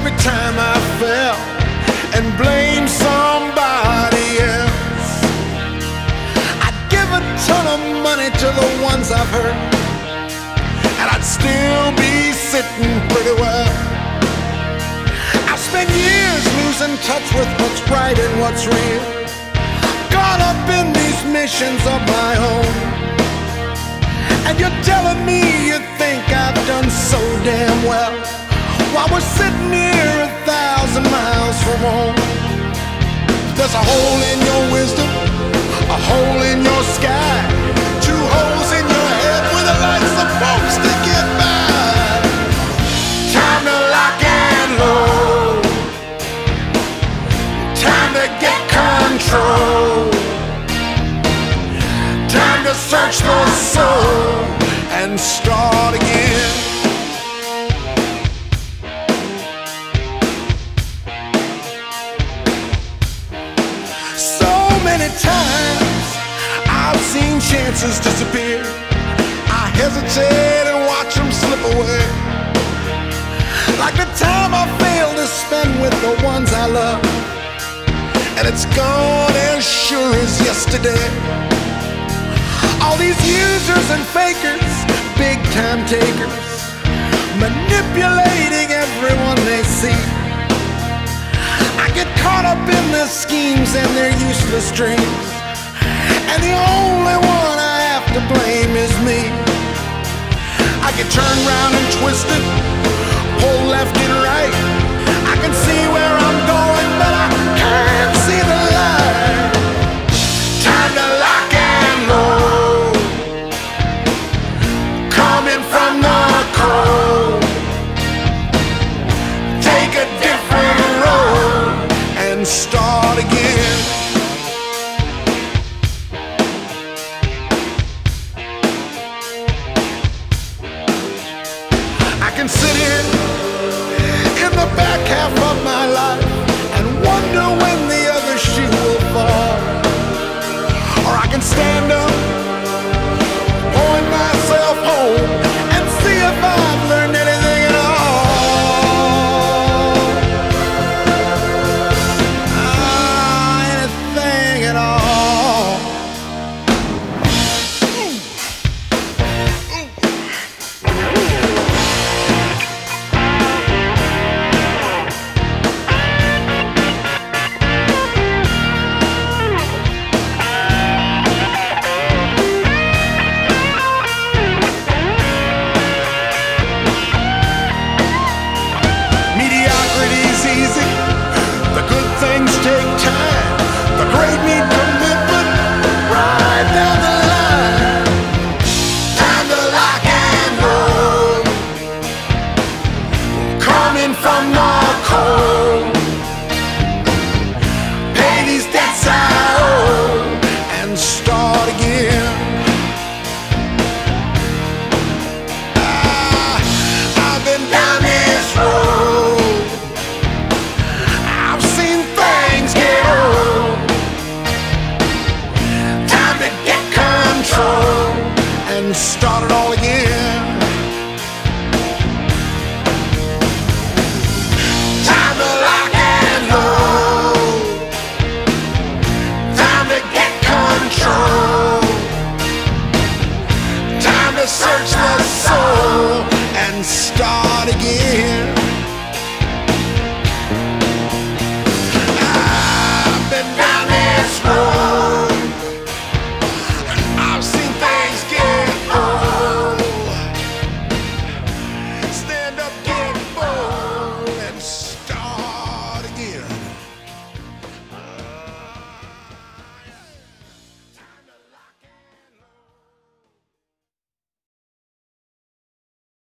every time I fell and blame somebody else. I'd give a ton of money to the ones I've hurt, and I'd still be sitting pretty well. I've spent years losing touch with what's right and what's real, caught up in these missions of my own. And you're telling me you think I've done so damn well, while we're sitting here 1,000 miles from home. There's a hole in your wisdom, a hole in your sky, two holes in your head where the light's supposed to get by. Time to lock and load, time to get control, time to search the soul and start again. So many times I've seen chances disappear. I hesitate and watch them slip away, like the time I failed to spend with the ones I love, and it's gone as sure as yesterday. All these users and fakers, big time takers, manipulating everyone they see. I get caught up in their schemes and their useless dreams, and the only one I have to blame is me. I get turned round and twisted, pull left and right. I can see where I'm going, but I can't see the light. Time to lock and load, coming from the cold. Take a different road and start again. I can sit here in the back half of my life and wonder when the other shoe will fall, or I can stand up, point myself home, and see if I've learned anything at all. Anything at all. Mediocrity's easy, the good things take time, the great need commitment right down the line. Time to lock and load, coming from the cold. Pay these debts I owe and start again. I've been down this road, I've seen things get old. Time to get control and start it all again. Time to lock and load, time to get control, time to search the soul and start again.